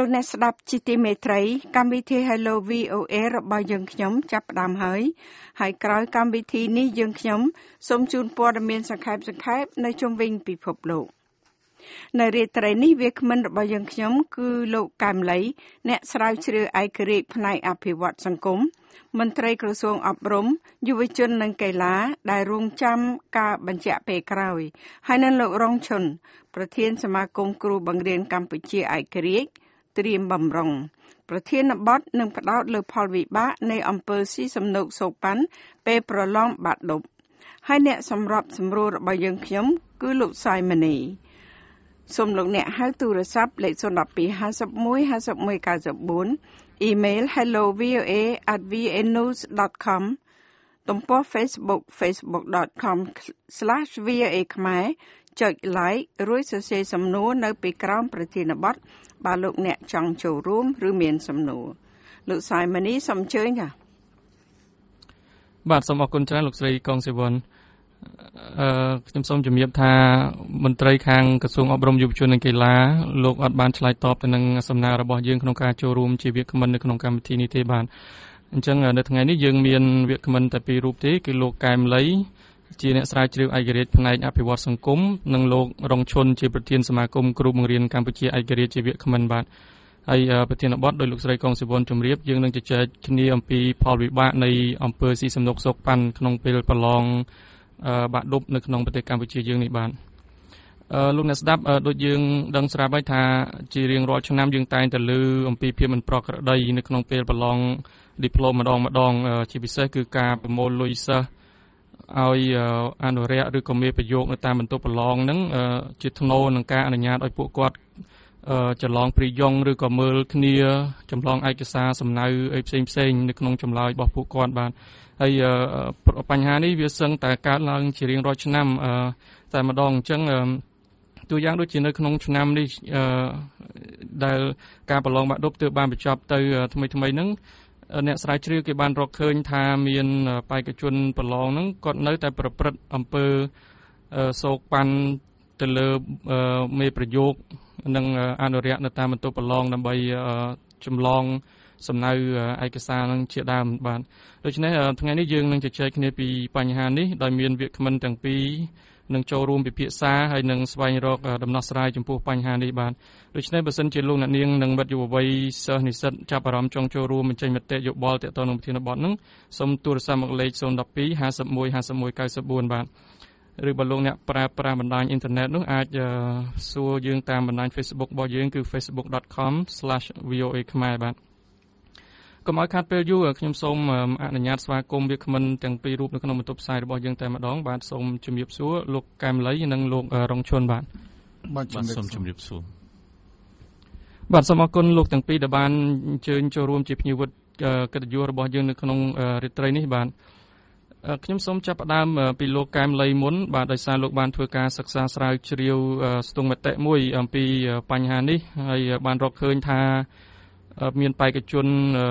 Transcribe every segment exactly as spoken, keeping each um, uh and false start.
លោកអ្នកស្ដាប់ជីទីមេត្រីកម្មវិធី Hello វី អូ เอ របស់យើងខ្ញុំចាប់ផ្ដើមហើយហើយក្រោយកម្មវិធីនេះយើងខ្ញុំសូមជូនព័ត៌មានសង្ខេបសង្ខេបនៅជុំវិញពិភពលោកនៅរាត្រីនេះវាគ្មិនរបស់យើងខ្ញុំគឺលោកកែមលីអ្នកស្រាវជ្រាវឯករាជ្យផ្នែកអភិវឌ្ឍសង្គមមន្ត្រីក្រសួងអប់រំយុវជននិងកីឡាដែលរងចាំការបញ្ជាក់ពេលក្រោយហើយនៅលោករងឈុនប្រធានសមាគមគ្រូបង្រៀនកម្ពុជាឯករាជ្យត្រៀមបំរុងប្រធានបទនឹងផ្ដោតលើផលវិបាកនៃអំពើស៊ីសំណូកសូកប៉ាន់ពេលប្រឡងបាក់ឌុបហើយអ្នកសម្របសម្រួលរបស់យើងខ្ញុំគឺលោកសាយម៉ានីសូមលោកអ្នកហៅទូរស័ព្ទលេខ ศูนย์ หนึ่ง ห้า ห้า หนึ่ง ห้า หนึ่ง เก้า เก้า สี่ អ៊ីមែល hello v o a at v a news dot com ទំព័រ Facebook facebook dot com slash v o a ខ្មែរចុច like រួចសរសេរសំណួរនៅពីក្រោមប្រធានបទបើលោកអ្នកចង់ចូលរួមឬមានសំណួរលោកសាយម៉ានីសូមអញ្ជើញចា៎បាទសូមអរគុណច្រើនលោកស្រីកងសេវ័នអឺខ្ញុំសូមជំរាបថាមន្ត្រីខាងក្រសួងអប់រំយុវជននិងកីឡាលោកអត់បានឆ្លើយតបទៅនឹងសំណើរបស់យើងក្នុងការចូលរួមជាវាគ្មិននៅក្នុងកម្មវិធីនេះទេបាទអញ្ចឹងនៅថ្ងៃនេះយើងមានវាគ្មិនតែពីររូបទេគឺលោកកែមលីជាអ្នកស្រាវជ្រាវឯករាជ្យផ្នែកអភិវឌ្ឍសង្គមនិងលោករងឈុនជាប្រធានសមាគមគ្រូបង្រៀនកម្ពុជាឯករាជ្យជាវាគ្មិនបាទហើយប្រធានបទដោយលោកស្រីកងសិវ័នជំរាបយើងនឹងជជែកគ្នាអំពីផលវិបាកនៃអំពើស៊ីសំណុកសូកប៉ាន់ក្នុងពេលប្រឡងបាក់ឌុបនៅក្នុងប្រទេសកម្ពុជាយើងនេះបាទអឺលោកអ្នកស្ដាប់ដូចយើងដឹងស្រាប់ហើយថាជារៀងរាល់ឆ្នាំយើងតែងតែលើអំពីភាពមិនប្រក្រតីនៅក្នុងពេលប្រឡងឌីប្លូមម្ដងម្ដងជាពិសេសគឺការប្រមូលលុយសិស្សឲ្យអនុរិយឬក៏មេប្រយោគនៅតាមបន្ទប់ប្រឡងហ្នឹងជាថ្នូរនឹងការអនុញ្ញាតឲ្យពួកគាត់ចម្លងព្រីយ៉ុងឬក៏មើលគ្នាចម្លងឯកសារសំណៅអីផ្សេងផ្សេងនៅក្នុងចម្លើយរបស់ពួកគាត់បាទហើយបញ្ហានេះវាសឹងតែកើតឡើងជារៀងរាល់ឆ្នាំតែម្ដងអញ្ចឹងទូយ៉ាងដូចជានៅក្នុងឆ្នាំនេះដែលការប្រឡងបាក់ឌុបទើបបានបញ្ចប់ទៅថ្មីថ្មីហ្នឹងអ្នកស្រាវជ្រាវគេបានរកឃើញថាមានបេក្ខជនប្រឡងហ្នឹងគាត់នៅតែប្រព្រឹត្តអំពើសោកប៉ាន់ទៅលើមេប្រយោគនិងអនុរិយនៅតាមបន្ទប់ប្រឡងដើម្បីចម្លងសំណៅឯកសារនឹងជាដើមបាទដូច្នេះថ្ងៃនេះយើងនឹងជជែកគ្នាពីបញ្ហានេះដោយមានវាគ្មិនទាំងពីរនឹងចូលរួមពិភាក្សាហើយនឹងស្វែងរកដំណោះស្រាយចំពោះបញ្ហានេះបាទដូច្នេះបើសិនជាលោកអ្នកនាងនិងមិត្តយុវវ័យសិស្សនិស្សិតចាប់អារម្មណ៍ចង់ចូលរួមបញ្ចេញមតិយោបល់ទាក់ទងនឹងប្រធានបទហ្នឹងសូមទូរស័ព្ទមកលេខ ศูนย์ หนึ่ง ห้า ห้า หนึ่ง ห้า หนึ่ง เก้า สี่ បាទឬបើលោកអ្នកប្រើប្រាស់បណ្ដាញអ៊ីនធឺណិតនោះអាចសួរយើងតាមបណ្ដាញ Facebook របស់យើងគឺ facebook dot com slash v o a ខ្មែរបាទកុំឲ្យខាត់ពេលយូរខ្ញុំសូមអនុញ្ញាតស្វាគមន៍វាគ្មិនទាំងពីររូបនៅក្នុងបន្ទប់ផ្សាយរបស់យើងតែម្ដងបាទសូមជំរាបសួរលោកកែមលីនិងលោករងឈុនបាទបាទសូមជំរាបសួរបាទសូមអរគុណលោកទាំងពីរដែលបានអញ្ជើញចូលរួមជាភ្ញៀវកិត្តិយសរបស់យើងនៅក្នុងរាត្រីនេះបាទខ្ញុំសូមចាប់ផ្ដើមពីលោកកែមលីមុនបាទដោយសារលោកបានធ្វើការសិក្សាស្រាវជ្រាវស្ទង់មតិមួយអំពីបញ្ហានេះហើយបានរកឃើញថាមានបេក្ខជន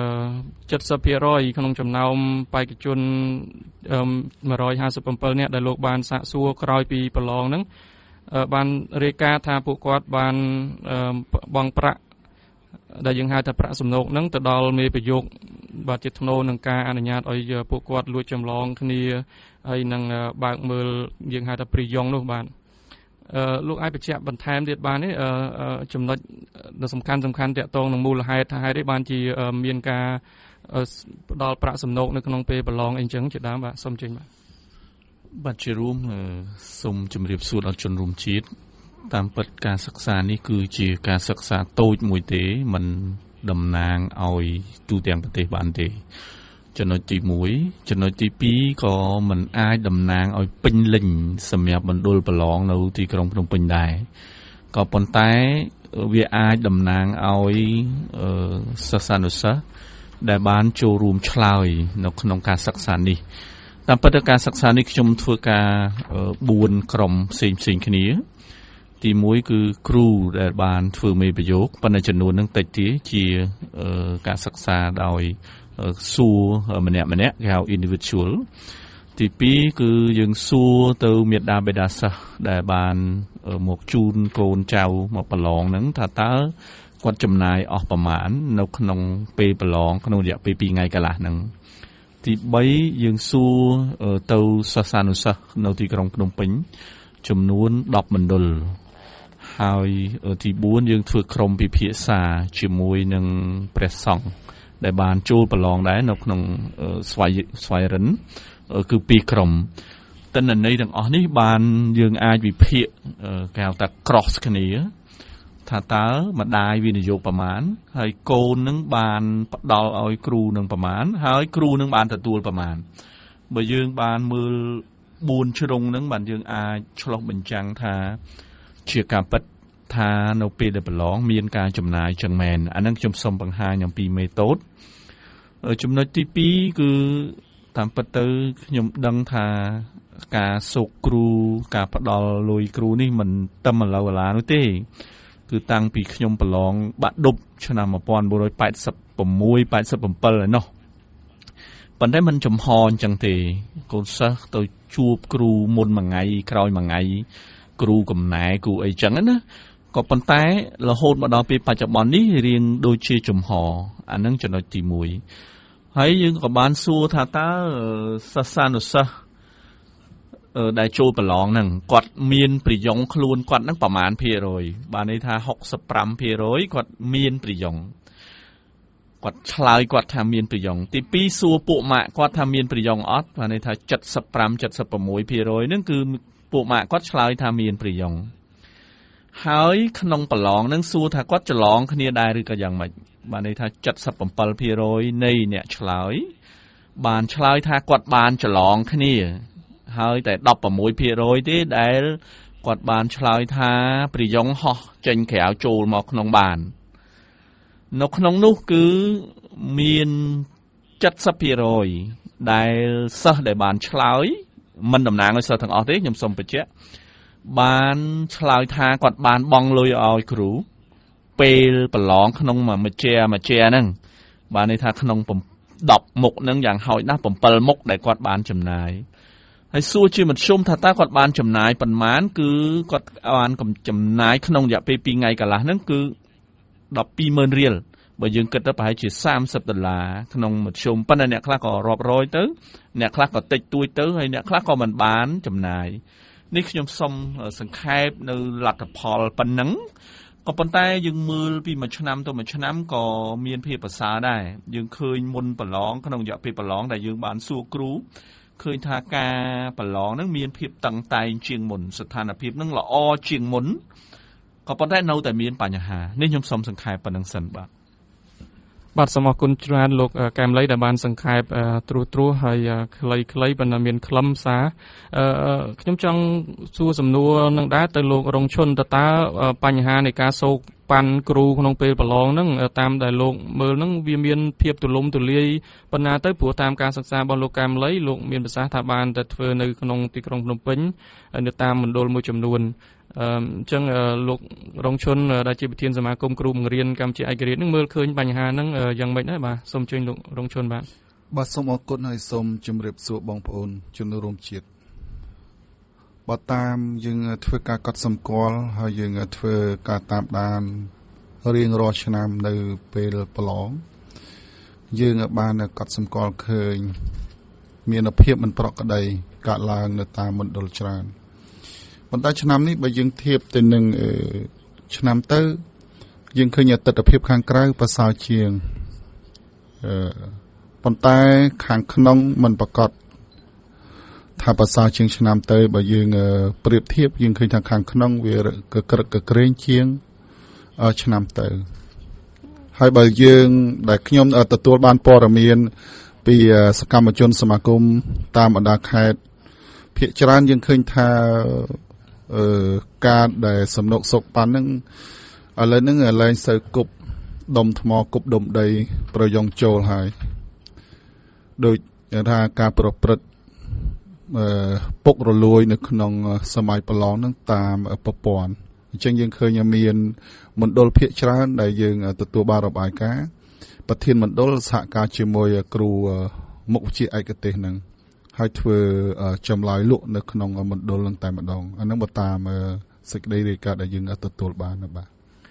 70% ក្នុងចំណោមបេក្ខជន một trăm hai mươi bảy នាក់ដែលលោកបានសាកសួរក្រោយពីប្រឡងហ្នឹងបានរាយការណ៍ថាពួកគាត់បានបង់ប្រាក់ដែលយើងហៅថាប្រាក់សំណូកហ្នឹងទៅដល់មេប្រយោគបាទជាថ្នូរនឹងការអនុញ្ញាតឲ្យពួកគាត់លួចចម្លងគ្នាហើយនឹងបើកមើលយើងហៅថាព្រីយ៉ុងនោះបាទអឺលោកអាចបញ្ជាក់បន្ថែមទៀតបានទេចំណុចដ៏សំខាន់សំខាន់តាក់ទងនឹងមូលហេតុថាហេតុអីបានជាមានការផ្ដល់ប្រាក់សំណូកនៅក្នុងពេលប្រឡងអីចឹងជាដើមបាទសូមជើញបាទបាទជារួមសូមជម្រាបសួរដល់ជនរួមជាតិតាមពិតការសិក្សានេះគឺជាការសិក្សាតូចមួយទេមិនតំណាងឲ្យទូទាំងប្រទេសបានទេចំណុចទីមួយចំណុចទីពីរក៏មិនអាចតំណាងឲ្យពេញលេញសម្រាប់មណ្ឌលប្រឡងនៅទីក្រុងភ្នំពេញដែរក៏ប៉ុន្តែវាអាចតំណាងឲ្យសិស្សានុសិស្សដែលបានចូលរួមឆ្លើយនៅក្នុងការសិក្សានេះតាមពិតការសិក្សានេះខ្ញុំធ្វើការបួនក្រុមផ្សេងផ្សេងគ្នាទីមួយគឺគ្រូដែលបានធ្វើមេប្រយោគប៉ុន្តែចំនួននឹងតិចទេជាការសិក្សាដោយសួរម្នាក់ម្នាក់គេហៅ individual ទីពីរគឺយើងសួរទៅមេដាបេដាសិស្សដែលបានមកជូនកូនចៅមកប្រឡងហ្នឹងថាតើគាត់ចំណាយអស់ប្រមាណនៅក្នុងពេលប្រឡងក្នុងរយៈពេលពីរថ្ងៃកន្លះហ្នឹងទីបីយើងសួរទៅសិស្សានុសិស្សនៅទីក្រុងភ្នំពេញចំនួនដប់មណ្ឌលហើយទីបួនយើងធ្វើក្រុមពិភាក្សាជាមួយនឹងព្រះសង្ឃដែលបានចូលប្រឡងដែរនៅក្នុងស្វ័យស្វ័យរិនគឺពីរក្រុមតន្ន័យទាំងអស់នេះបានយើងអាចវិភាគគេហៅថា cross គ្នាថាតើម្ដាយវិនិយោគប្រមាណហើយកូននឹងបានផ្ដល់ឲ្យគ្រូនឹងប្រមាណហើយគ្រូនឹងបានទទួលប្រមាណបើយើងបានមើលបួនជ្រុងនឹងបានយើងអាចឆ្លុះបញ្ចាំងថាជាការពិតថានៅពេលដែលប្រឡងមានការចំណាយចឹងមែនអានឹងខ្ញុំសូមបង្ហាញអំពីមេតូតចំណុចទីពីរគឺតាមពិតទៅខ្ញុំដឹងថាការសោកគ្រូការផ្ដល់លុយគ្រូនេះមិនតែឥឡូវឥឡានោះទេគឺតាំងពីខ្ញុំប្រឡងបាក់ឌុបឆ្នាំmột nghìn bốn trăm tám mươi sáu 87ហើយនោះប៉ុន្តែมันចំហអញ្ចឹងទេកូនសិស្សទៅជួបគ្រូមុនមួយថ្ងៃក្រោយមួយថ្ងៃគ្រូកំណែគ្រូអីចឹងណាក៏ប៉ុន្តែរហូតមកដល់ពេលបច្ចុប្បន្ននេះរៀងដូចជាចំហអានឹងចំណុចទីមួយហើយយើងក៏បានសួរថាតើសិស្សានុសិស្សដែលចូលប្រឡងហ្នឹងគាត់មានប្រយោគខ្លួនគាត់ហ្នឹងប្រមាណភាគរយបានន័យថា65%គាត់មានប្រយោគគាត់ឆ្លើយគាត់ថាមានប្រយោគទីពីរសួរពួកម៉ាក់គាត់ថាមានប្រយោគអត់បានន័យថា75 76%ហ្នឹងគឺពួកម៉ាក់គាត់ឆ្លើយថាមានប្រយោគហើយក្នុងប្រឡងហ្នឹងសួរថាគាត់ច្រឡងគ្នាដែរឬក៏យ៉ាងម៉េចបានន័យថា77%នៃអ្នកឆ្លើយបានឆ្លើយថាគាត់បានច្រឡងគ្នាហើយតែ16%ទេដែលគាត់បានឆ្លើយថាប្រយោគហោះចេញក្រៅចូលមកក្នុងបាននៅក្នុងនោះគឺមាន70%ដែលសិស្សដែលបានឆ្លើយមិនតំណាងឲ្យសិស្សទាំងអស់ទេខ្ញុំសូមបញ្ជាក់បានឆ្លើយថាគាត់បានបង់លុយឲ្យគ្រូពេលប្រឡងក្នុងមួយជាមួយជាហ្នឹងបានន័យថាក្នុង10មុខហ្នឹងយ៉ាងហោចណាស់7មុខដែលគាត់បានចំណាយហើយសួរជាមធ្យមថាតើគាត់បានចំណាយប៉ុន្មានគឺគាត់បានចំណាយក្នុងរយៈពេលពីរថ្ងៃកន្លះហ្នឹងគឺ12ម៉ឺនរៀលបើយើងគិតទៅប្រហែលជា30ដុល្លារក្នុងមធ្យមប៉ុន្តែអ្នកខ្លះក៏រាប់រយទៅអ្នកខ្លះក៏តិចតួចទៅហើយអ្នកខ្លះក៏មិនបានចំណាយនេះខ្ញុំសូមសង្ខេបនៅលទ្ធផលប៉ុណ្ណឹងក៏ប៉ុន្តែយើងមើលពីមួយឆ្នាំទៅមួយឆ្នាំក៏មានភាពប្រសើរដែរយើងឃើញមុនប្រឡងក្នុងរយៈពេលប្រឡងដែលយើងបានសួរគ្រូឃើញថាការប្រឡងហ្នឹងមានភាពតឹងតែងជាងមុនស្ថានភាពហ្នឹងល្អជាងមុនក៏ប៉ុន្តែនៅតែមានបញ្ហានេះខ្ញុំសូមសង្ខេបប៉ុណ្្នឹងសិនបាទបាទសូមអរគុណច្រើនលោកកែមលីដែលបានសង្ខេបត្រួសត្រាសហើយខ្លីៗប៉ុន្តែមានខ្លឹមសារខ្ញុំចង់សួរសំណួរនឹងដែរទៅលោករងឈុនតើតើបញ្ហានៃការសោកប៉ាន់គ្រូក្នុងពេលប្រឡងហ្នឹងតាមដែលលោកមើលហ្នឹងវាមានភាពទូលំទូលាយប៉ុណ្ណាទៅព្រោះតាមការសិក្សារបស់លោកកែមលីលោកមានប្រសាសន៍ថាបានតែធ្វើនៅក្នុងទីក្រុងភ្នំពេញនៅតាមមណ្ឌលមួយចំនួនអញ្ចឹងលោករងឈុនដែលជាប្រធានសមាគមគ្រូបង្រៀនកម្ពុជាឯករាជ្យនឹងមើលឃើញបញ្ហាហ្នឹងយ៉ាងម៉េចដែរបាទសូមអញ្ជើញលោករងឈុនបាទបាទសូមអរគុណហើយសូមជម្រាបសួរបងប្អូនជនរួមជាតិបើតាមយើងធ្វើការកត់សម្គាល់ហើយយើងធ្វើការតាមដានរៀងរាល់ឆ្នាំនៅពេលប្រឡងយើងបានកត់សម្គាល់ឃើញមានភាពមិនប្រក្រតីកើតឡើងនៅតាមមណ្ឌលច្រើនប៉ុន្តែឆ្នាំនេះបើយើងធៀបទៅនឹងឆ្នាំទៅយើងឃើញទស្សនវិជ្ជាខាងក្រៅប្រសើរជាងអឺប៉ុន្តែខាងក្នុងមិនប្រកបថាប្រសើរជាងឆ្នាំទៅបើយើងប្រៀបធៀបយើងឃើញថាខាងក្នុងវាកក្រឹកកក្រែងជាងឆ្នាំទៅហើយបើយើងដែលខ្ញុំទទួលបានព័ត៌មានពីសកម្មជនសមាគមតាមបណ្ដាខេត្តភាគច្រើនយើងឃើញថាអឺការដែលសំណុកសុកប៉ាន់ហ្នឹងឥឡូវហ្នឹងលែងសូវគប់ដុំថ្មគប់ដុំដីប្រយងចូលហើយដូចថាការប្រព្រឹត្តអឺពុករលួយនៅក្នុងសម័យប្រឡងហ្នឹងតាមប្រព័ន្ធអញ្ចឹងយើងឃើញមានមណ្ឌលភាគច្រើនដែលយើងទទួលបានរបាយការណ៍ប្រធានមណ្ឌលសហការជាមួយគ្រូមុខវិជ្ជាឯកទេសហ្នឹងហើយធ្វើចម្លើយលក់នៅក្នុងមណ្ឌលនឹងតែម្ដងអាហ្នឹងបើតាមសេចក្តីរាយការណ៍ដែលយើងទទួលបានបាទ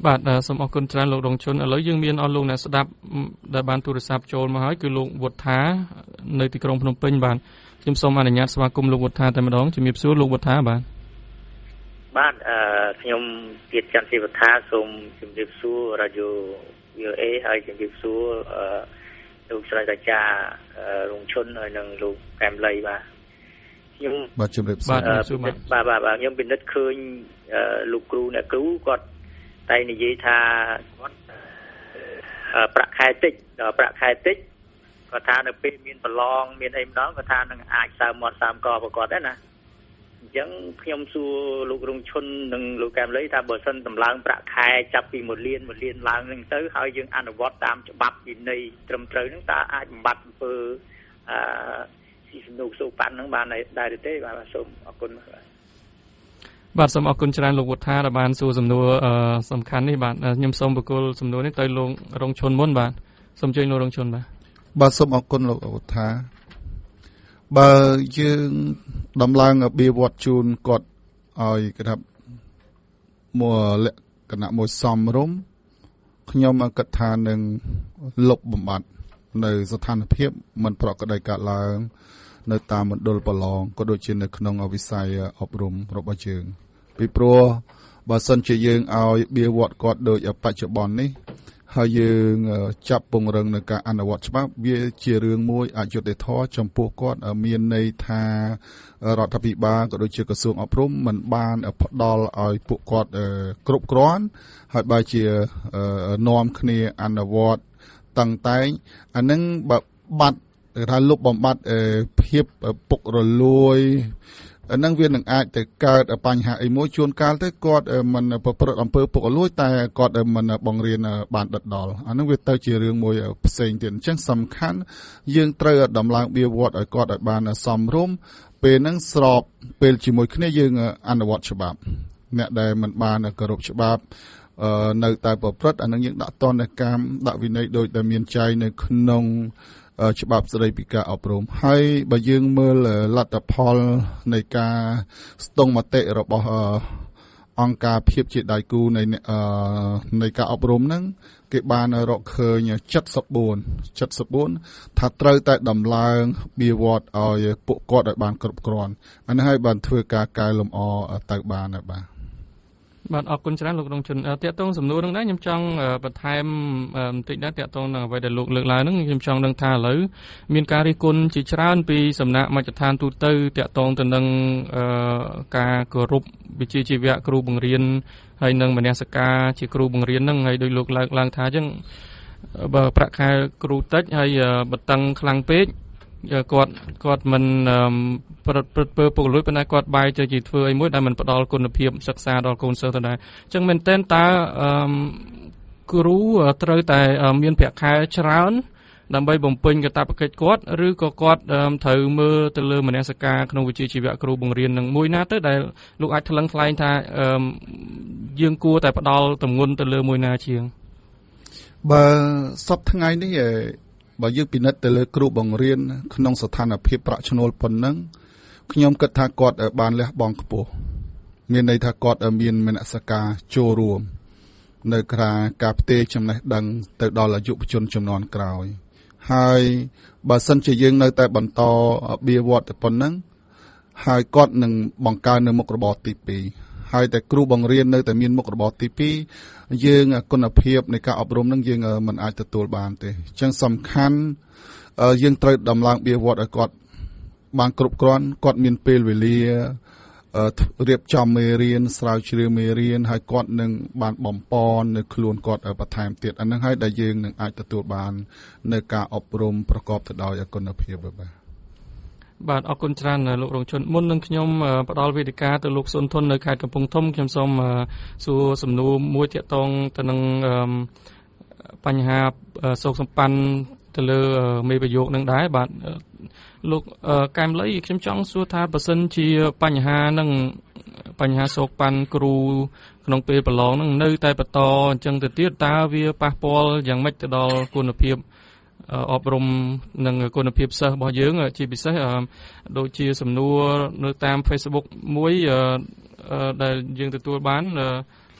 បាទសូមអរគុណច្រើនលោករងជនឥឡូវយើងមានអស់លោកអ្នកស្ដាប់ដែលបានទូរស័ព្ទចូលមកហើយគឺលោកវុធានៅទីក្រុងភ្នំពេញបាទខ្ញុំសូមអនុញ្ញាតស្វាគមន៍លោកវុធាតែម្ដងជំរាបសួរលោកវុធាបាទបាទអឺខ្ញុំទៀតច័ន្ទសេវថាសូមជំរាបសួររ៉ាឌីយ៉ូ វី អូ អេ ហើយជំរាបសួរអឺលោកស្រីតាចារងឈុនហើយនិងលោកកែមលីបាទខ្ញុំបាទជំរាបសួរបាទបាទបាទខ្ញុំពិនិត្យឃើញលោកគ្រូអ្នកគ្រូគាត់តែនិយាយថាគាត់ប្រាក់ខែតិចដល់ប្រាក់ខែតិចគាត់ថានៅពេលមានប្រឡងមានអីម្ដងគាត់ថានឹងអាចសើមាត់សើមកប្រកបដែរណាអញ្ចឹងខ្ញុំសួរលោករងឈុននិងលោកកែមលីថាបើសិនតម្លើងប្រាក់ខែចាប់ពីមួយលានមួយលានឡើងហ្នឹងទៅហើយយើងអនុវត្តតាមច្បាប់វិន័យត្រឹមត្រូវហ្នឹងតើអាចបំបត្តិអំពើអឺស៊ីសំណុកសូប៉ាន់ហ្នឹងបានដែរទេបាទសូមអរគុណបាទសូមអរគុណច្រើនលោកវុធាដែលបានសួរសំណួរសំខាន់នេះបាទខ្ញុំសូមបកគលសំណួរនេះទៅលោករងឈុនមុនបាទសូមជួយលោករងឈុនបាទបាទសូមអរគុណលោកវុធាបើយើងដំឡើងបៀវត្តជូនគាត់ឲ្យគេថាមួយលក្ខណៈមួយសមរម្យខ្ញុំគិតថានឹងលុបបំបត្តិនៅស្ថានភាពមិនប្រក្រតីកើតឡើងនៅតាមមណ្ឌលប្រឡងក៏ដូចជានៅក្នុងវិស័យអប់រំរបស់យើងពីព្រោះបើសិនជាយើងឲ្យបៀវត្តគាត់ដូចបច្ចុប្បន្ននេះហើយយើងចាប់ពង្រឹងនៅការអនុវត្តច្បាប់វាជារឿងមួយអយុត្តិធម៌ចំពោះគាត់មានន័យថារដ្ឋាភិបាលក៏ដូចជាក្រសួងអប់រំមិនបានផ្ដល់ឲ្យពួកគាត់គ្រប់គ្រាន់ហើយបើជានាំគ្នាអនុវត្តតឹងតែងអានឹងបើបាត់ថាលុបបំបត្តិភាពពុករលួយអានឹងវានឹងអាចទៅកើតបញ្ហាអីមួយជួនកាលទៅគាត់មិនប្រព្រឹត្តអំពើពុករលួយតែគាត់មិនបង្រៀនបានដិតដល់អានឹងវាទៅជារឿងមួយផ្សេងទៀតអញ្ចឹងសំខាន់យើងត្រូវដំឡើងបៀវត្តឲ្យគាត់ឲ្យបានសមរម្យពេលហ្នឹងស្របពេលជាមួយគ្នាយើងអនុវត្តច្បាប់អ្នកដែលមិនបានគោរពច្បាប់នៅតែប្រព្រឹត្តអានឹងយើងដាក់ទណ្ឌកម្មដាក់វិន័យដោយដែលមានចែងនៅក្នុងច្បាប់ស្តីពីការអប់រំហើយបើយើងមើលលទ្ធផលនៃការស្ទង់មតិរបស់អង្គការភាពជាដៃគូនៃនៃការអប់រំហ្នឹងគេបានរកឃើញเจ็ดสิบสี่ เจ็ดสิบสี่ថាត្រូវតែដំឡើងបៀវត្តឲ្យពួកគាត់ឲ្យបានគ្រប់គ្រាន់អានេះហើយបានធ្វើការកែលម្អទៅបានហើយបាទបាទអរគុណច្រើនលោករងជនតាក់ទងសំណួរនឹងដែរខ្ញុំចង់បន្ថែមបន្តិចដែរតាក់ទងនឹងអ្វីដែលលោកលើកឡើងហ្នឹងខ្ញុំចង់ដឹងថាឥឡូវមានការរិះគន់ជាច្រើនពីសំណាក់មជ្ឈដ្ឋានទូទៅតាក់ទងទៅនឹងការគោរពវិជ្ជាជីវៈគ្រូបង្រៀនហើយនិងមនសិការជាគ្រូបង្រៀនហ្នឹងហើយដោយលោកលើកឡើងថាអញ្ចឹងបើប្រាក់ខែគ្រូតិចហើយបន្តឹងខ្លាំងពេកគាត់គាត់មិនប្រព្រឹត្តពើពុករលួយប៉ុន្តែគាត់បែរទៅជាធ្វើអីមួយដែលមិនផ្ដល់គុណភាពសិក្សាដល់កូនសិស្សទៅដែរអញ្ចឹងមែនតើតើគ្រូត្រូវតែមានប្រាក់ខែច្រើនដើម្បីបំពេញកាតព្វកិច្ចគាត់ឬក៏គាត់ត្រូវមើលទៅលើមនសិការក្នុងវិជ្ជាជីវៈគ្រូបង្រៀននឹងមួយណាទៅដែលលោកអាចថ្លឹងថ្លែងថាយើងគួរតែផ្ដល់ទម្ងន់ទៅលើមួយណាជាងបើសប្តាហ៍ថ្ងៃនេះបើយើងពិនិត្យទៅលើគ្រូបង្រៀនក្នុងស្ថានភាពប្រាក់ឈ្នួលប៉ុណ្ណឹងខ្ញុំគិតថាគាត់បានលះបង់ខ្ពស់មានន័យថាគាត់មានមនសិការចូលរួមនៅការការផ្ទេរចំណេះដឹងទៅដល់យុវជនជំនាន់ក្រោយហើយបើសិនជាយើងនៅតែបន្តបៀវត្តទៅប៉ុណ្ណឹងហើយគាត់នឹងបង្កើននៅមុខរបរទីពីរហើយតែគ្រូបង្រៀននៅតែមានមុខរបរទីពីរយើងគុណភាពនៃការអប់រំនឹងយើងមិនអាចទទួលបានទេអញ្ចឹងសំខាន់យើងត្រូវដំឡើងបៀវត្តឲ្យគាត់បានគ្រប់គ្រាន់គាត់មានពេលវេលារៀបចំមេរៀនស្រាវជ្រាវមេរៀនហើយគាត់នឹងបានបំពន់នៅខ្លួនគាត់បន្ថែមទៀតអានឹងហើយដែលយើងនឹងអាចទទួលបាននៅការអប់រំប្រកបទៅដោយគុណភាពបាទបាទអរគុណច្រើនលោករងជនមុននឹងខ្ញុំផ្ដល់វេទិកាទៅលោកសុនធននៅខេត្តកំពង់ធំខ្ញុំសូមសួរសំណួរមួយទាក់ទងទៅនឹងបញ្ហាសោកសម្បណ្ណទៅលើមេប្រយោគនឹងដែរបាទលោកកែមលីខ្ញុំចង់សួរថាបើសិនជាបញ្ហានឹងបញ្ហាសោកប៉ាន់គ្រូក្នុងពេលប្រឡងនឹងនៅតែបន្តអញ្ចឹងទៅទៀតតើវាប៉ះពាល់យ៉ាងម៉េចទៅដល់គុណភាពអប់រំនិងគុណភាពសិស្សរបស់យើងជាពិសេសដូចជាសំណួរនៅតាម Facebook មួយដែលយើងទទួលបាន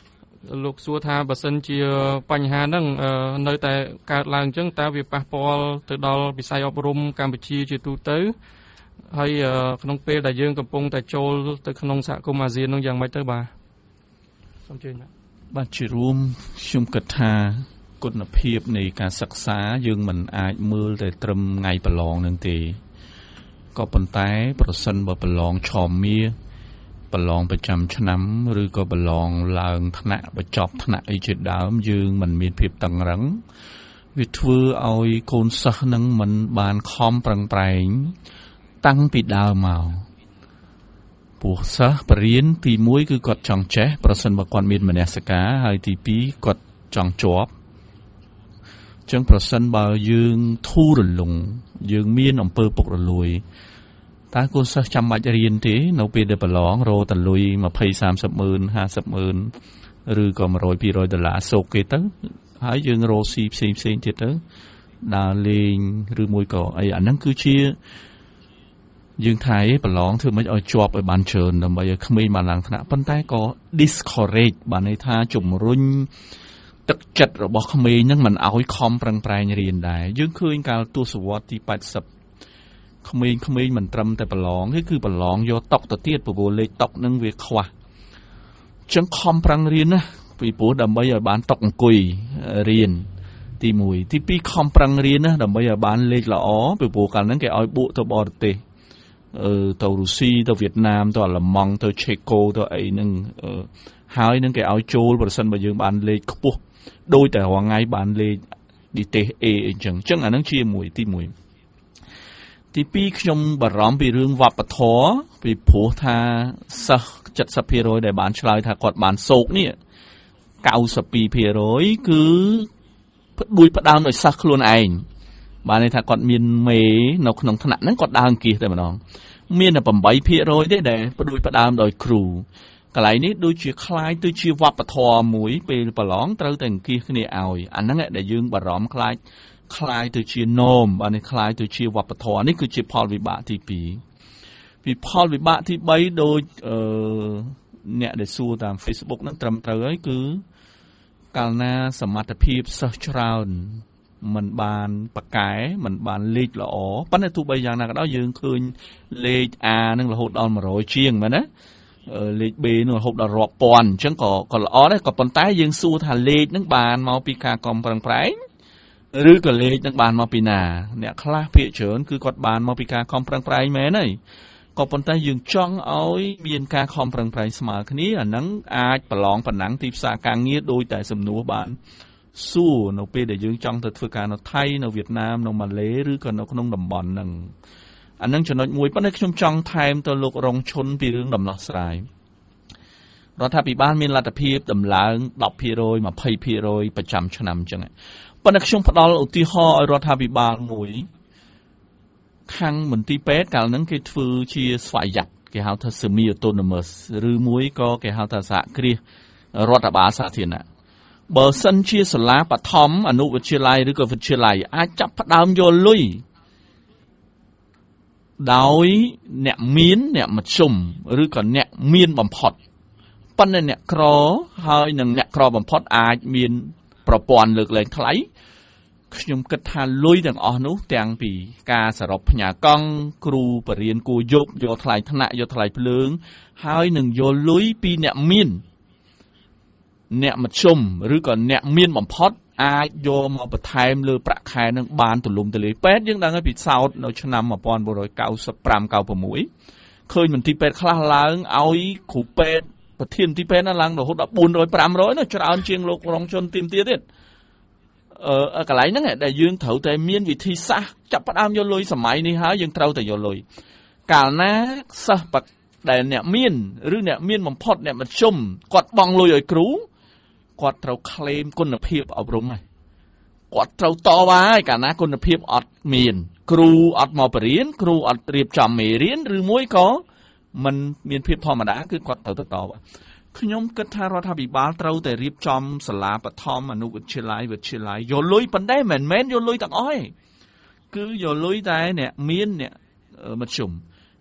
លោកសួរថាបើសិនជាបញ្ហាហ្នឹងនៅតែកើតឡើងអញ្ចឹងតើវាប៉ះពាល់ទៅដល់វិស័យអប់រំកម្ពុជាជាទូទៅហើយក្នុងពេលដែលយើងកំពុងតែចូលទៅក្នុងសហគមន៍អាស៊ាននោះយ៉ាងម៉េចទៅបាទសូមជឿបាទបាទជារួមខ្ញុំគិតថាគុណភាពនៃការសិក្សាយើងមិនអាចមើលតែត្រឹមថ្ងៃប្រឡងនឹងទេក៏ប៉ុន្តែប្រសិនបើប្រឡងឆមាសប្រឡងប្រចាំឆ្នាំឬក៏ប្រឡងឡើងថ្នាក់បញ្ចប់ថ្នាក់អីជាដើមយើងមិនមានភាពតឹងរ៉ឹងវាធ្វើឲ្យកូនសិស្សនឹងមិនបានខំប្រឹងប្រែងតាំងពីដើមមកពួកសិស្សបរៀនទីមួយគឺគាត់ចង់ចេះប្រសិនបើគាត់មានមនសិការហើយទីពីរគាត់ចង់ជាប់ចឹងប្រសិនបើយើងធូររលុងយើងមានអំពើពុករលួយតើកូនសិស្សចាំបាច់រៀនទេនៅពេលដែលប្រឡងរកតលុយยี่สิบ 30ម៉ឺន 50ម៉ឺនឬក៏one hundred 200ដុល្លារសោកគេទៅហើយយើងរកស៊ីផ្សេងផ្សេងទៀតទៅដើរលេងឬមួយក៏អីអាហ្នឹងគឺជាយើងថាឯងប្រឡងធ្វើមិនឲ្យជាប់ឲ្យបានច្រើនដើម្បីឲ្យក្មេងបានឡើងថ្នាក់ប៉ុន្តែក៏ discourage បានន័យថាជំរុញទឹកចិត្តរបស់ក្មេងហ្នឹងមិនឲ្យខំប្រឹងប្រែងរៀនដែរយើងឃើញកាលទសវត្សរ៍ទីeightyក្មេងក្មេងមិនត្រឹមតែប្រឡងទេគឺប្រឡងយកតុកទៅទៀតព្រោះលេខតុកហ្នឹងវាខ្វះចឹងខំប្រឹងរៀនណាពីព្រោះដើម្បីឲ្យបានតុកអង្គុយរៀនទីoneទីtwoខំប្រឹងរៀនណាដើម្បីឲ្យបានលេខល្អពីព្រោះកាលហ្នឹងគេឲ្យបួកទៅបរទេសអឺទៅរុស្ស៊ីទៅវៀតណាមទៅអាល្លឺម៉ង់ទៅឆេកូទៅអីហ្នឹងហើយនឹងគេឲ្យចូលប្រសិនបើយើងបានលេខខ្ពស់ដោយតែរងថ្ងៃបានលេខឌីតេស A អញ្ចឹងអញ្ចឹងអាហ្នឹងជាមួយទីoneទីtwoខ្ញុំបារម្ភពីរឿងវប្បធម៌ពីព្រោះថាសិស្សseventy percentដែលបានឆ្លើយថាគាត់បានសោកនេះninety-two percentគឺផ្ដួចផ្ដើមដោយសិស្សខ្លួនឯងបានន័យថាគាត់មានមេនៅក្នុងថ្នាក់ហ្នឹងគាត់ដើរអង្គាសតែម្ដងមានតែeight percentទេដែលផ្ដួចផ្ដើមដោយគ្រូកន្លែងនេះដូចជាคล้ายទៅជាវប្បធម៌មួយពេលប្រឡងត្រូវតែអង្គាសគ្នាឲ្យអាហ្នឹងដែលយើងបារម្ភខ្លាចคล้ายទៅជា norm បាននេះคล้ายទៅជាវប្បធម៌នេះគឺជាផលវិបាកទីtwoពីផលវិបាកទីthreeដូចអឺអ្នកដែលសួរតាម Facebook ហ្នឹងត្រឹមត្រូវហើយគឺកាលណាសមត្ថភាពសិស្សច្រើនមិនបានបកកែមិនបានលេខល្អប៉ុន្តែទោះបីយ៉ាងណាក៏ដោយយើងឃើញលេខ A នឹងរហូតដល់one hundredជាងមែនណាលេខ B នឹងរហូតដល់រាប់ពាន់អញ្ចឹងក៏ក៏ល្អដែរក៏ប៉ុន្តែយើងសួរថាលេខនឹងបានមកពីការខំប្រឹងប្រែងឬក៏លេខនឹងបានមកពីណាអ្នកខ្លះភាគច្រើនគឺគាត់បានមកពីការខំប្រឹងប្រែងមែនហើយក៏ប៉ុន្តែយើងចង់ឲ្យមានការខំប្រឹងប្រែងស្មើគ្នាអាហ្នឹងអាចប្រឡងប៉ុណ្ណឹងទីផ្សារការងារដោយតែសំណួរបានសួរនៅពេលដែលយើងចង់ទៅធ្វើការនៅថៃនៅវៀតណាមនៅម៉ាឡេឬក៏នៅក្នុងតំបន់ហ្នឹងអាហ្នឹងចំណុចមួយប៉ុន្តែខ្ញុំចង់ថែមទៅលោករងឈុនពីរឿងដំណោះស្រាយរដ្ឋាភិបាលមានលទ្ធភាពដំឡើងten percent twenty percentប្រចាំឆ្នាំអញ្ចឹងប៉ុន្តែខ្ញុំផ្ដល់ឧទាហរណ៍ឲ្យរដ្ឋាភិបាលមួយខាងមន្ទីរពេទ្យកាលហ្នឹងគេធ្វើជាស្វ័យយ័តគេហៅថា semi autonomous ឬមួយក៏គេហៅថាសហគ្រាសរដ្ឋបាលសាធារណៈបើសិនជាសាលាបឋមអនុវិទ្យាល័យឬក៏វិទ្យាល័យអាចចាប់ផ្ដើមយកលុយដោយអ្នកមានអ្នកមធ្យមឬក៏អ្នកមានបំផុតប៉ុន្តែអ្នកក្រហើយនិងអ្នកក្របំផុតអាចមានប្រព័ន្ធលើកលែងថ្លៃខ្ញុំគិតថាលុយទាំងអស់នោះទាំងពីការសរុបផ្ញើកង់គ្រូបរិញ្ញាគួរយកយកថ្លៃថ្នាក់យកថ្លៃភ្លើងហើយនឹងយកលុយពីអ្នកមានអ្នកមធ្យមឬក៏អ្នកមានបំផុតអាចយកមកបន្ថែមលើប្រាក់ខែនឹងបានទូលំទូលាយពេទ្យយើងដឹងហើយពិសោធន៍នៅឆ្នាំnineteen ninety-five ninety-sixឃើញមន្ទីរពេទ្យខ្លះឡើងឲ្យគ្រូពេទ្យប្រធានមន្ទីរពេទ្យឡើងរហូតដល់four hundred five hundredនោះច្រើនជាងលោករងជនទីមទៀតទៀតអឺកន្លែងហ្នឹងដែលយើងត្រូវតែមានវិធីសាស្ត្រចាប់ផ្ដើមយកលុយសម័យនេះហើយយើងត្រូវតែយកលុយកាលណាសិស្សដែលអ្នកមានឬអ្នកមានបំផុតអ្នកមធ្យមគាត់បង់លុយឲ្យគ្រូគាត់ត្រូវ claim គុណភាពអប់រំហើយគាត់ត្រូវតវ៉ាហើយកាលណាគុណភាពអត់មានគ្រូអត់មកបរៀនគ្រូអត់រៀបចំមេរៀនឬមួយក៏มันមានភាពធម្មតាគឺគាត់ត្រូវទៅតវ៉ាខ្ញុំគិតថារដ្ឋាភិបាលត្រូវតែរៀបចំសាលាបឋមអនុវិទ្យាល័យវិទ្យាល័យយកលុយប៉ុន្តែមិនមែនយកលុយទាំងអស់ទេគឺយកលុយតែអ្នកមានអ្នកមធ្យម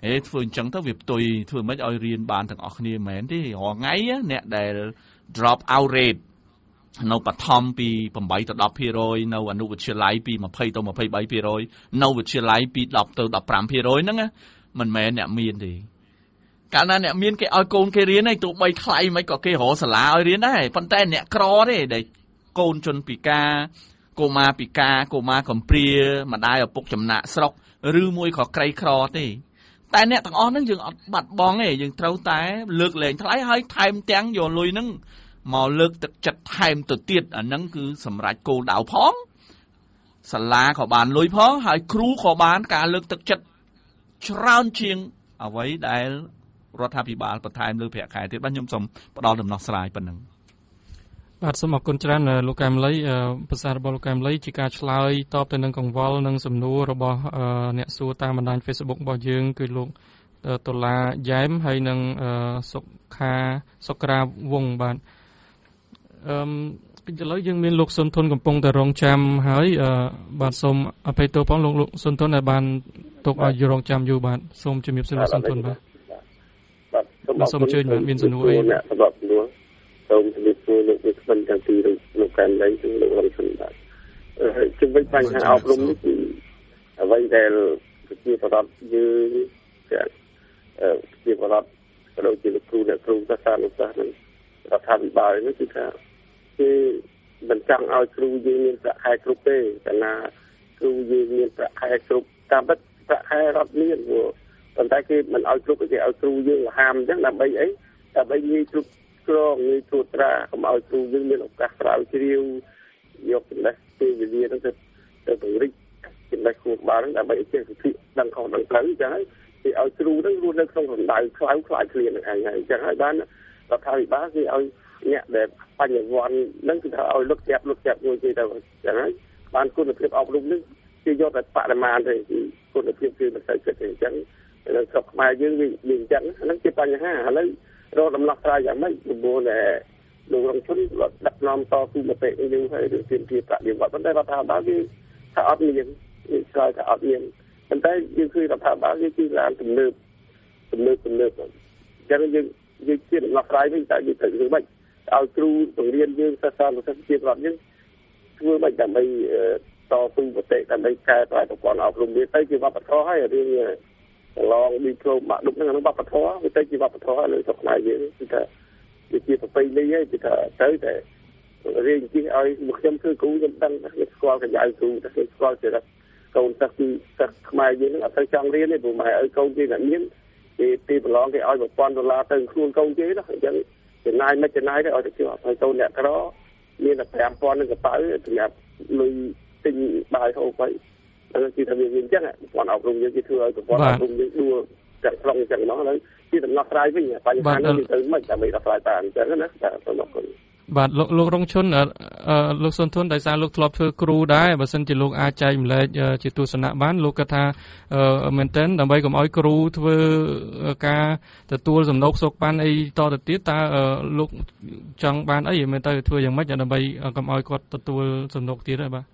ហេធ្វើអញ្ចឹងទៅវាផ្ទុយធ្វើមិនឲ្យរៀនបានទាំងអស់គ្នាមែនទេរាល់ថ្ងៃអ្នកដែល drop out rate នៅបឋមពីeightទៅten%នៅអនុវិទ្យាល័យពីtwentyទៅtwenty-three%នៅវិទ្យាល័យពីtenទៅfifteen%ហ្នឹងមិនមែនអ្នកមានទេកាលណាអ្នកមានគេឲ្យកូនគេរៀនហើយទោះបីថ្លៃមិនក៏គេរកសាលាឲ្យរៀនដែរប៉ុន្តែអ្នកក្រទេដែលកូនជនពិការកុមារពិការកុមារកំព្រាម្ដាយឪពុកចំណាក់ស្រុកឬមួយក៏ក្រីក្រទេតែអ្នកទាំងអស់ហ្នឹងយើងអត់បាត់បង់ទេយើងត្រូវតែលើកលែងថ្លៃហើយថែមទាំងយកលុយហ្នឹងមកលើកទឹកចិត្តថែមទៅទៀតអាហ្នឹងគឺសម្រាប់គោលដៅផងសាលាក៏បានលុយផងហើយគ្រូក៏បានការលើកទឹកចិត្តច្រើនជាងអ្វីដែលរដ្ឋាភិបាលបន្ថែមលើប្រាក់ខែទៀតបាទខ្ញុំសូមផ្ដល់ដំណោះស្រាយប៉ុណ្ណឹងបាទសូមអរគុណច្រើនលោកកែមលីភាសារបស់លោកកែមលីជាការឆ្លើយតបទៅនឹងកង្វល់និងសំណួររបស់អ្នកសួរតាមបណ្ដាញ Facebook របស់យើងគឺលោកដុល្លារយ៉ែមហើយនិងសុខាសុក្រាវងបាទអឺឥឡូវយើងមានលោកសុនធុនកំពុងតែរងចាំហើយបាទសូមអភ័យទោសផងលោកសុនធុនដែលបានទុកឲ្យរងចាំយូរបាទសូមជំរាបសួរលោកសុនធុនបាទបាទសូមអញ្ជើញបាទមានសំណួរអីសម្រាប់សំណួរសូមជំរាបសួរលោកវិក្កាមទាំងពីរលោកកែមលីនិងលោករងសុនបាទជំវិញបញ្ហាអប់រំនេះគឺអ្វីដែលជាបរិបទយើងជាបរិបទក៏ដូចជាលោកគ្រូអ្នកគ្រូសាស្ត្រានុសិស្សនិងរដ្ឋាភិបាលនេះគឺថាគឺមិនចង់ឲ្យគ្រូយើងមានប្រាក់ខែគ្រប់ទេតែណាគ្រូយើងមានប្រាក់ខែគ្រប់តាមពិតប្រាក់ខែរដ្ឋមានព្រោះប៉ុន្តែគេមិនឲ្យគ្រប់គេឲ្យគ្រូយើងហាមអញ្ចឹងដើម្បីអីដើម្បីងាយគ្រប់គ្រងងាយត្រួតត្រាកុំឲ្យគ្រូយើងមានឱកាសស្រាវជ្រាវយកចំណេះពេលវេលាហ្នឹងទៅទៅពង្រីកចំណេះគួរបាលហ្នឹងដើម្បីឲ្យចេះសិទ្ធិដឹងខុសដឹងត្រូវអញ្ចឹងហើយគេឲ្យគ្រូហ្នឹងរស់នៅក្នុងរណ្ដៅខ្លៅខ្លាចគ្នានឹងឯងហើយអញ្ចឹងហើយបានរដ្ឋាភិបាលគេឲ្យអ្នកដែលបញ្ញវន្តហ្នឹងគឺថាឲ្យលុបចាប់លុបចាប់មួយគេទៅអញ្ចឹងហើយបានគុណភាពអប់រំនេះគេយកតែបរិមាណទេគឺគុណភាពគឺមិនសូវគិតទេអញ្ចឹងនៅស្រុកខ្មែរយើងវាអញ្ចឹងហ្នឹងជាបញ្ហាឥឡូវរកដំណោះស្រាយយ៉ាងម៉េចពីព្រោះតែលោករងជនគាត់ដឹកនាំតស៊ូមតិយើងហើយរឿងទាមទារបដិវត្តប៉ុន្តែរដ្ឋាភិបាលគេថាអត់មានគេឆ្លើយថាអត់មានប៉ុន្តែយើងឃើញរដ្ឋាភិបាលគេគឺឡើងទំនើបទំនើបទំនើបអញ្ចឹងយើងយើងជាដំណោះស្រាយវិញតែយើងត្រូវធ្វើម៉េចឲ្យគ្រូបង្រៀនយើងសិស្សសាស្ត្រជាប្រវត្តិយើងធ្វើម៉េចដើម្បីតស៊ូមតិដើម្បីកែប្រែប្រព័ន្ធអប់រំវាទៅជាវប្បធម៌ហើយរឿងឡងឌីប្លូម៉ាឌុបហ្នឹងវប្បធម៌វាទៅជាវប្បធម៌លើស្រុកខ្មែរយើងគឺថាវាជាប្រពៃណីហើយគឺថាទៅតែរៀនជិះឲ្យមកខ្ញុំគឺគ្រូខ្ញុំដឹងថាស្គាល់កញ្ចៅគ្រូតែស្គាល់ជាកូនសិស្សគឺសិស្សខ្មែរយើងអត់ទៅចង់រៀនទេព្រោះម៉ែឲ្យកូនគេតែមានគេទីប្រឡងគេឲ្យone thousandដុល្លារទៅខ្លួនកូនគេណាអញ្ចឹងចំណាយមិនចំណាយទៅឲ្យទៅជាប់ហើយកូនអ្នកក្រមានតែfive thousandនឹងកប៉ៅសម្រាប់លុយទិញបាយហូបទៅគឺថាវាអញ្ចឹងប្រព័ន្ធអប់រំយើងគេធ្វើឲ្យប្រព័ន្ធអប់រំយើងដួលទាំងស្រុងអញ្ចឹងហ្នឹងហើយជាដំណោះស្រាយវិញបញ្ហានេះទៅមិនដើម្បីដោះស្រាយបានអញ្ចឹងណាបាទសូមអរគុណបាទលោកលោករងឈុនលោកសុនធុនដោយសារលោកធ្លាប់ធ្វើគ្រូដែរបើសិនជាលោកអាចចែកម្លែកជាទស្សនៈបានលោកគាត់ថាមែនតើដើម្បីកុំឲ្យគ្រូធ្វើការទទួលសំណូកសោកប៉ាន់អីតទៅទៀតតើលោកចង់បានអីមែនតើធ្វើយ៉ាងម៉េចដើម្បីកុំឲ្យគាត់ទទួលសំណូកទៀតហើយបាទ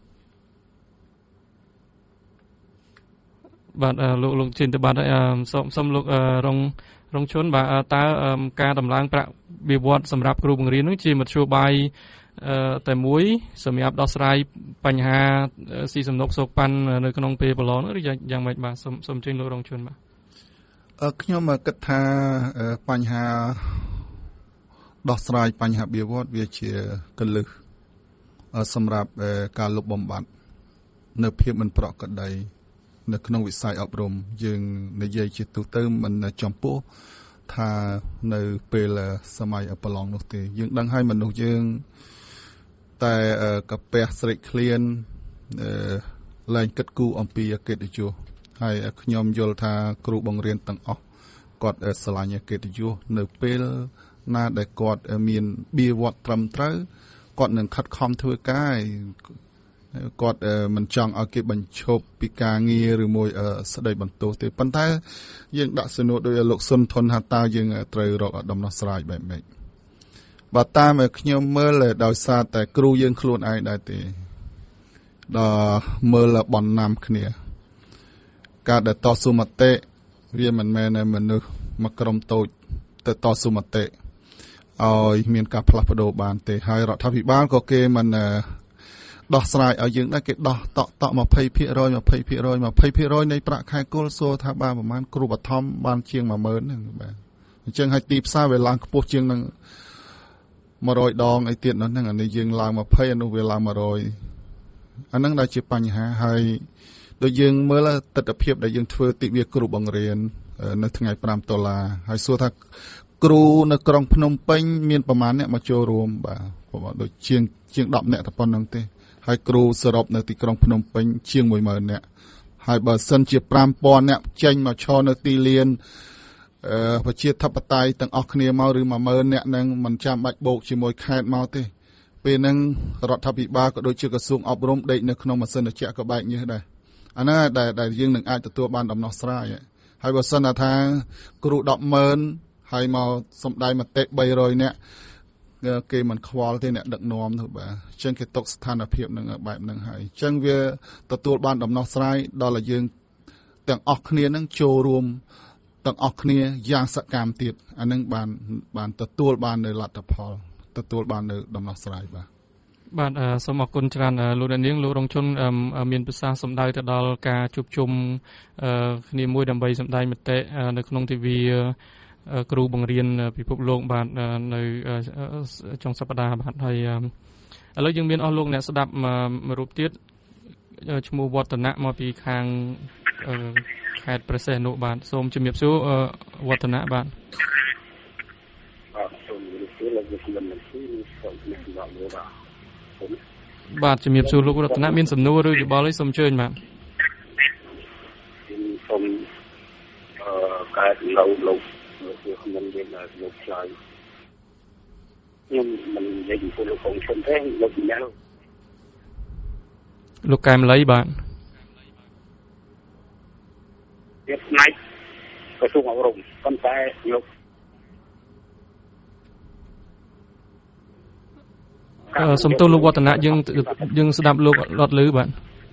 បាទលោកលោកជិនទៅបាទសូមសូមលោករងរងជនបាទតើការដំឡើងប្រាក់បៀវត្សសម្រាប់គ្រូបង្រៀននោះជាមធ្យោបាយតែមួយសម្រាប់ដោះស្រាយបញ្ហាស៊ីសំណុកសោកប៉ាន់នៅក្នុងពេលប្រឡងឬយ៉ាងម៉េចបាទសូមសូមជិញលោករងជនបាទអឺខ្ញុំគិតថាបញ្ហាដោះស្រាយបញ្ហាបៀវត្សវាជាកលឹះសម្រាប់ការលុបបំបាត់នៅភាពមិនប្រក្រតីនៅក្នុងវិស័យអប់រំយើងនិយាយជាទូទៅមិនចំពោះថានៅពេលសម័យប្រឡងនោះទេយើងដឹងហើយមនុស្សយើងតែកាពះស្រេកឃ្លានលែងគិតគូរអំពីកិត្តិយសហើយខ្ញុំយល់ថាគ្រូបង្រៀនទាំងអស់គាត់ស្រឡាញ់កិត្តិយសនៅពេលណាដែលគាត់មានបៀវត្សត្រឹមត្រូវគាត់នឹងខិតខំធ្វើការគាត់មិនចង់ឲ្យគេបញ្ឈប់ពីការងារឬមួយស្ដីបន្ទោសទេប៉ុន្តែយើងដាក់សំណួរដោយលោកសុនធុនថាតើយើងត្រូវរកដំណោះស្រាយបែបម៉េចបើតាមខ្ញុំមើលដោយសារតែគ្រូយើងខ្លួនឯងដែរទេដល់មើលបណ្ណាំគ្នាការដែលតស៊ូមតិវាមិនមែនមនុស្សមកក្រុមតូចទៅតស៊ូមតិឲ្យមានការផ្លាស់ប្ដូរបានទេហើយរដ្ឋាភិបាលក៏គេមិនដោះស្រាយឲ្យយើងដែរគេដោះតក់តក់ 20% 20% 20% នៃប្រាក់ខែគោលសួរថាបានប្រហែលគ្រូបឋមបានជាង one thousand ហ្នឹងបាទអញ្ចឹងឲ្យទីផ្សារវាឡើងខ្ពស់ជាងនឹងone hundredដងអីទៀតនោះហ្នឹងអានេះយើងឡើងtwentyអានោះវាឡើងone hundredអាហ្នឹងដែលជាបញ្ហាហើយដូចយើងមើលទស្សនវិជ្ជាដែលយើងធ្វើទិវាគ្រូបង្រៀននៅថ្ងៃfiveដុល្លារហើយសួរថាគ្រូនៅក្រុងភ្នំពេញមានប្រមាណអ្នកមកចូលរួមបាទប្រហែលដូចជាងជាងtenអ្នកតែប៉ុណ្្នឹងទេហើយគ្រូសរុបនៅទីក្រុងភ្នំពេញជាងone thousandអ្នកហើយបើសិនជាfive thousandអ្នកចេញមកឈរនៅទីលានអឺប្រជាធិបតេយ្យទាំងអស់គ្នាមកឬone thousandអ្នកនឹងមិនចាំបាច់បូកជាមួយខេត្តមកទេពេលហ្នឹងរដ្ឋាភិបាលក៏ដូចជាក្រសួងអប់រំដេកនៅក្នុងម៉ាស៊ីនត្រជាក់ក៏បែកញើសដែរអាណាដែលដែលយើងនឹងអាចទទួលបានដំណោះស្រាយហើយបើសិនថាគ្រូten thousandហើយមកសំដែងមតិthree hundredនាក់គេមិនខ្វល់ទេអ្នកដឹកនាំនោះបាទអញ្ចឹងគេຕົកស្ថានភាពនឹងបែបហ្នឹងហើយអញ្ចឹងវាទទួលបានដំណោះស្រាយដល់ឲ្យយើងទាំងអស់គ្នានឹងចូលរួមទាំងអស់គ្នាយ៉ាងសកម្មទៀតអានឹងបានបានទទួលបាននៅលទ្ធផលទទួលបាននៅដំណោះស្រាយបាទបាទសូមអរគុណច្រើនលោកនាងលោករងជនមានប្រសាសន៍សម្ដៅទៅដល់ការជួបជុំគ្នាមួយដើម្បីសម្ដែងមតិនៅក្នុងទិវាគ្រូបង្រៀនពិភពលោកបាទនៅចុងសប្តាហ៍បាទហើយឥឡូវយើងមានអស់លោកអ្នកស្ដាប់មួយរូបទៀតឈ្មោះវឌ្ឍនៈមកពីខាងខេត្តព្រះសីហនុបាទសូមជំរាបសួរវឌ្ឍនៈបាទសូមជំរាបសួរលោកវិទ្យាមិនស៊ីសូមជំរាបសួរលោកបាទជំរាបសួរលោកវឌ្ឍនៈមានសំណួរឬយោបល់អីសូមអញ្ជើញបាទសូមអឺកើតនៅលោកលោកខ្ញុំនិយាយដល់លោកឆ្លើយខ្ញុំមិននិយាយពីលោកកងឈុនទេលោកញ៉ាំលោកកែមលីបាទវាផ្នែកក្រសួងអប់រំប៉ុន្តែលោកសំទោសលោកវឌ្ឍនៈយើងយើងស្ដាប់លោកអត់ឮបាទ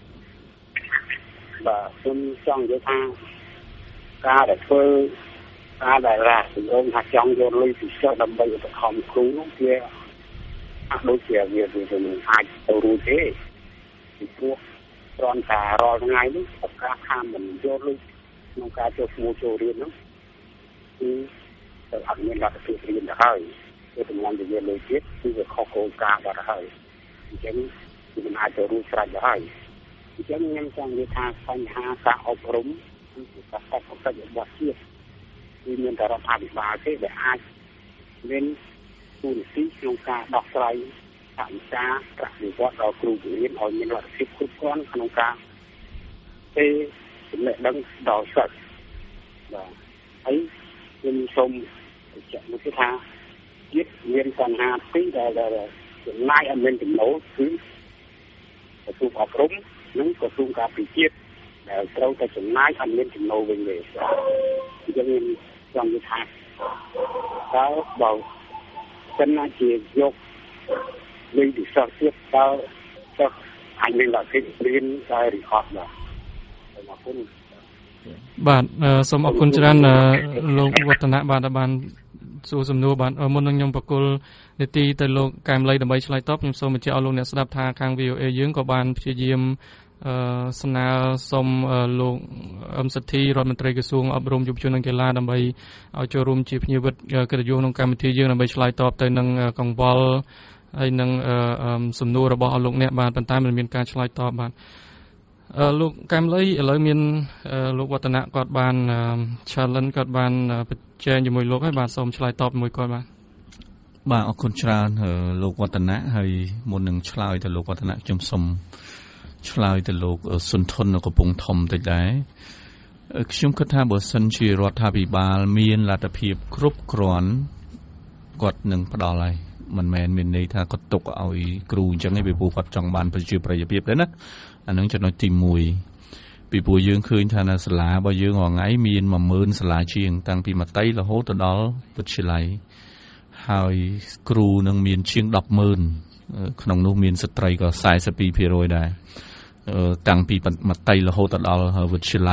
បាទខ្ញុំចង់និយាយថាការដែលធ្វើការដែលរ៉ាសម្រងថាចង់យកលុយពីសិស្សដើម្បីឧបត្ថម្ភគ្រូនោះវាអត់ដូចជាវាវាមិនអាចទៅរួចទេពីព្រោះគ្រាន់តែរាល់ថ្ងៃនេះប្រកាសថាមិនយកលុយក្នុងការចូលឈ្មោះចូលរៀននោះគឺទៅអត់មានលទ្ធភាពរៀនទៅហើយវាតម្រាំទៅយកលុយទៀតគឺវាខុសគោលការណ៍បាត់ហើយអញ្ចឹងគឺមិនអាចទៅរួចស្រេចទៅហើយអញ្ចឹងខ្ញុំចង់និយាយថាបញ្ហាការអប់រំគឺជាការខុសខុសរបស់ជាតិគឺមានតែរដ្ឋាភិបាលទេដែលអាចមានទូនីតិក្នុងការដោះស្រាយកម្មការប្រតិបត្តិដល់គ្រូបង្រៀនឲ្យមានលទ្ធភាពគ្រប់គ្រាន់ក្នុងការទេចំណេះដឹងដល់សិស្សបាទហើយខ្ញុំសូមបញ្ជាក់មួយទៀតថាជាតិមានបញ្ហាពីរដែលចំណាយឲ្យមានចំណូលគឺក្រសួងអប់រំនិងក្រសួងការពារជាតិដែលត្រូវតែចំណាយឲ្យមានចំណូលវិញទេអញ្ចឹងខ្ញុំចង់និយាយថាតើបើសិនណាជាយកលុយពីសិស្សទៀតតើសិស្សអាចមានលទ្ធភាពរៀនតែរីកអត់បាទសូមអរគុណបាទសូមអរគុណច្រើនលោកវឌ្ឍនៈបាទបានសួរសំណួរបាទមុននឹងខ្ញុំបកគលនីតិទៅលោកកែមលីដើម្បីឆ្លើយតបខ្ញុំសូមបញ្ជាក់ឲ្យលោកអ្នកស្ដាប់ថាខាង V O A យើងក៏បានព្យាយាមអឺស្នើសុំលោកអឹមសិទ្ធីរដ្ឋមន្ត្រីក្រសួងអប់រំយុវជននិងកីឡាដើម្បីឲ្យចូលរួមជាភ្ញៀវកិត្តិយសក្នុងកម្មវិធីយើងដើម្បីឆ្លើយតបទៅនឹងកង្វល់ហើយនឹងសំណួររបស់អស់លោកអ្នកបាទប៉ុន្តែមិនមានការឆ្លើយតបបាទអឺលោកកែមលីឥឡូវមានលោកវឌ្ឍនៈគាត់បាន challenge គាត់បានប្រជែងជាមួយលោកហើយបាទសូមឆ្លើយតបជាមួយគាត់បាទបាទអរគុណច្រើនលោកវឌ្ឍនៈហើយមុននឹងឆ្លើយទៅលោកវឌ្ឍនៈខ្ញុំសូមឆ្លើយទៅលោកសុនធននៅកំពង់ធំតិចដែរខ្ញុំគិតថាបើសិនជារដ្ឋាភិបាលមានលទ្ធភាពគ្រប់គ្រាន់គាត់នឹងផ្ដល់ហើយមិនមែនមានន័យថាគាត់ទុកឲ្យគ្រូអញ្ចឹងឯងពីព្រោះគាត់ចង់បានប្រជាប្រិយភាពដែរណាអានឹងចំណុចទីមួយពីព្រោះយើងឃើញថានៅសាលារបស់យើងរាល់ថ្ងៃមានone thousandសាលាជាងតាំងពីមត្តេយ្យរហូតទៅដល់វិទ្យាល័យហើយគ្រូនឹងមានជាងten thousandក្នុងនោះមានស្ត្រីក៏forty-two percentដែរតាំងពីមត្តេយ្យរហូតទៅដល់វិទ្យាល័យ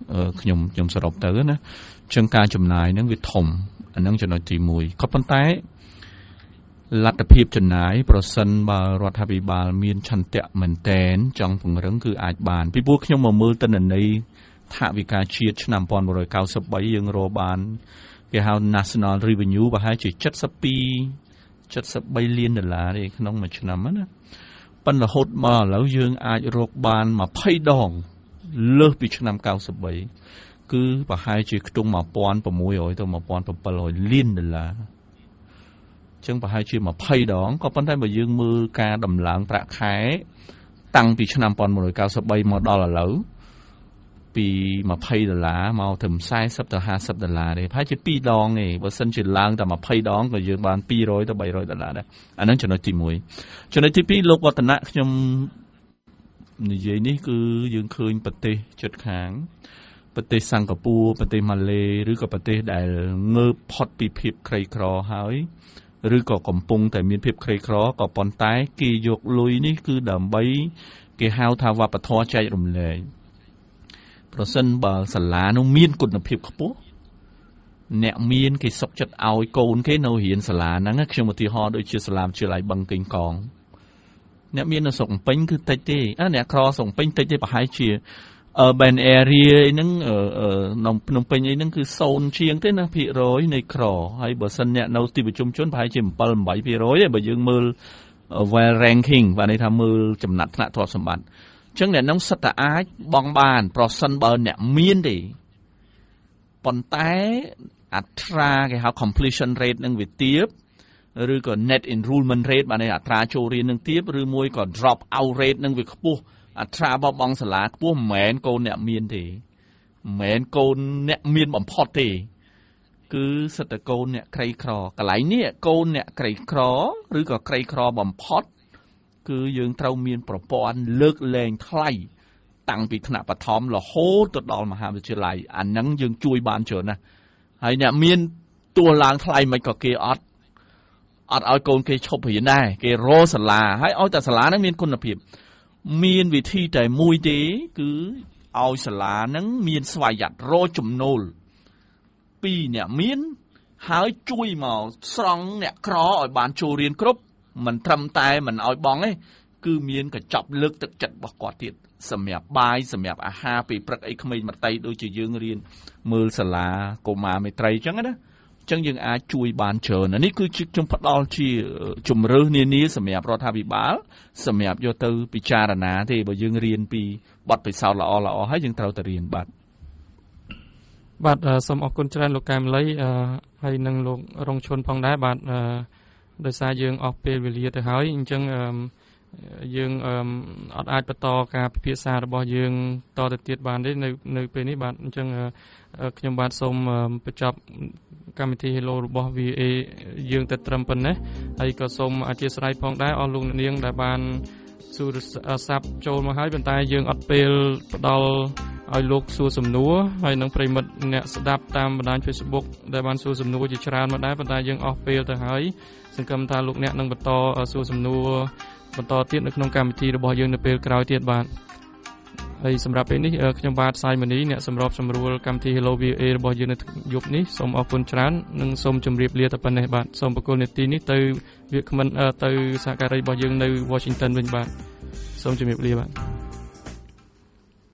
ខ្ញុំខ្ញុំសរុបទៅណាចឹងការចំណាយហ្នឹងវាធំអាហ្នឹងចំណុចទីមួយក៏ប៉ុន្តែលទ្ធភាពចំណាយប្រសិនបើរដ្ឋាភិបាលមានឆន្ទៈមែនតែនចង់ពង្រឹងគឺអាចបានពីព្រោះខ្ញុំមកមើលទិន្នន័យថវិកាជាតិឆ្នាំnineteen ninety-threeយើងរកបានគេហៅ National Revenue ប្រហែលជាseventy-two seventy-threeលានដុល្លារទេក្នុងមួយឆ្នាំណាប៉ុន្តែរហូតមកឥឡូវយើងអាចរកបានtwentyដងលើសពីឆ្នាំninety-threeគឺប្រហែលជាខ្ទង់sixteen hundredទៅseventeen hundredលានដុល្លារចឹងប្រហែលជាtwentyដងក៏ប៉ុន្តែបើយើងមើលការដំឡើងប្រាក់ខែតាំងពីឆ្នាំnineteen ninety-threeមកដល់ឥឡូវពីtwentyដុល្លារមកถึงfortyទៅfiftyដុល្លារទេប្រហែលជាtwoដងទេបើសិនជាឡើងតែtwentyដងក៏យើងបានtwo hundredទៅthree hundredដុល្លារដែរអាហ្នឹងចំណុចទីoneចំណុចទីtwoលោកវឌ្ឍនៈខ្ញុំនិយាយនេះគឺយើងឃើញប្រទេសជិតខាងប្រទេសសិង្ហបុរីប្រទេសម៉ាឡេឬក៏ប្រទេសដែលងើបផុតពីភាពក្រីក្រហើយឬក៏កំពុងតែមានភាពក្រីក្រក៏ប៉ុន្តែគេយកលុយនេះគឺដើម្បីគេហៅថាវប្បធម៌ចែករំលែកប្រសិនបើសាលានោះមានគុណភាពខ្ពស់អ្នកមានគេសុខចិត្តឲ្យកូនគេនៅរៀនសាលាហ្នឹងខ្ញុំឧទាហរណ៍ដូចជាសាលាវិទ្យាល័យបឹងកេងកងអ្នកមាននៅស្រុកពេញគឺតិចទេអ្នកក្រស្រុកពេញតិចទេប្រហែលជា urban area ហ្នឹងនៅភ្នំពេញអីហ្នឹងគឺ0ជាងទេណាភាគរយនៃក្រហើយបើសិនអ្នកនៅទីប្រជុំជនប្រហែលជាseven eightភាគរយទេបើយើងមើល well ranking បានន័យថាមើលចំណាត់ថ្នាក់ទ្រព្យសម្បត្តិអញ្ចឹងអ្នកហ្នឹងសិតតែអាចបង់បានប្រសិនបើអ្នកមានទេប៉ុន្តែអត្រាគេហៅ completion rate នឹងវាទាបឬក៏ net enrollment rate បានន័យអត្រាចូលរៀននឹងទាបឬមួយក៏ drop out rate នឹងវាខ្ពស់អត្រាបោះបង់សាលាខ្ពស់មិនមែនកូនអ្នកមានទេមិនមែនកូនអ្នកមានបំផុតទេគឺសិតតែកូនអ្នកក្រីក្រកន្លែងនេះកូនអ្នកក្រីក្រឬក៏ក្រីក្របំផុតគឺយើងត្រូវមានប្រព័ន្ធលើកលែងថ្លៃតាំងពីថ្នាក់បឋមរហូតទៅដល់មហាវិទ្យាល័យអាហ្នឹងយើងជួយបានច្រើនណាស់ហើយអ្នកមានតួឡើងថ្លៃមិនក៏គេអត់អត់ឲ្យកូនគេឈប់រៀនដែរគេរកសាលាហើយឲ្យតែសាលាហ្នឹងមានគុណភាពមានវិធីតែមួយទេគឺឲ្យសាលាហ្នឹងមានស្វ័យយ័តរកចំណូលពីអ្នកមានហើយជួយមកស្រង់អ្នកក្រឲ្យបានចូលរៀនគ្រប់មិនត្រឹមតែមិនឲ្យបង់ទេគឺមានកញ្ចប់លើកទឹកចិត្តរបស់គាត់ទៀតសម្រាប់បាយសម្រាប់អាហារពេលព្រឹកអីក្មេងមកតៃដូចជាយើងរៀនមើលសាលាកុមារមេត្រីអញ្ចឹងណាអញ្ចឹងយើងអាចជួយបានច្រើននេះគឺខ្ញុំផ្ដល់ជាជំរឿសនានាសម្រាប់រដ្ឋាភិបាលសម្រាប់យកទៅពិចារណាទេបើយើងរៀនពីបទពិសោធន៍ល្អល្អហើយយើងត្រូវតែរៀនបាទបាទសូមអរគុណច្រើនលោកកែមលីហើយនឹងលោករងឈុនផងដែរបាទដោយសារយើងអស់ពេលវេលាទៅហើយអញ្ចឹងយើងអត់អាចបន្តការពិភាក្សារបស់យើងតទៅទៀតបានទេនៅនៅពេលនេះបាទអញ្ចឹងខ្ញុំបាទសូមបញ្ចប់កម្មវិធី Hello របស់ វី เอ យើងទៅត្រឹមប៉ុណ្ណេះហើយក៏សូមអធិស្ឋានផងដែរអស់លោកអ្នកនាងដែលបានសួរសាប់ចូលមកហើយប៉ុន្តែយើងអត់ពេលផ្ដល់ឲ្យលោកសួរសំណួរហើយនឹងប្រិមិត្តអ្នកស្ដាប់តាមបណ្ដាញ Facebook ដែលបានសួរសំណួរជាច្រើនមកដែរប៉ុន្តែយើងអស់ពេលទៅហើយសង្ឃឹមថាលោកអ្នកនឹងបន្តសួរសំណួរបន្តទៀតនៅក្នុងកម្មវិធីរបស់យើងនៅពេលក្រោយទៀតបាទហើយសម្រាប់ពេលនេះខ្ញុំបាទសាយមនីអ្នកសម្របសម្រួលកម្មវិធី Hello វី เอ របស់យើងនៅយប់នេះសូមអរគុណច្រើននិងសូមជម្រាបលាតែប៉ុណ្ណេះបាទសូមបកគលនាទីនេះទៅវាគ្មិនទៅសហការីរបស់យើងនៅ Washington វិញបាទសូមជម្រាបលាបាទ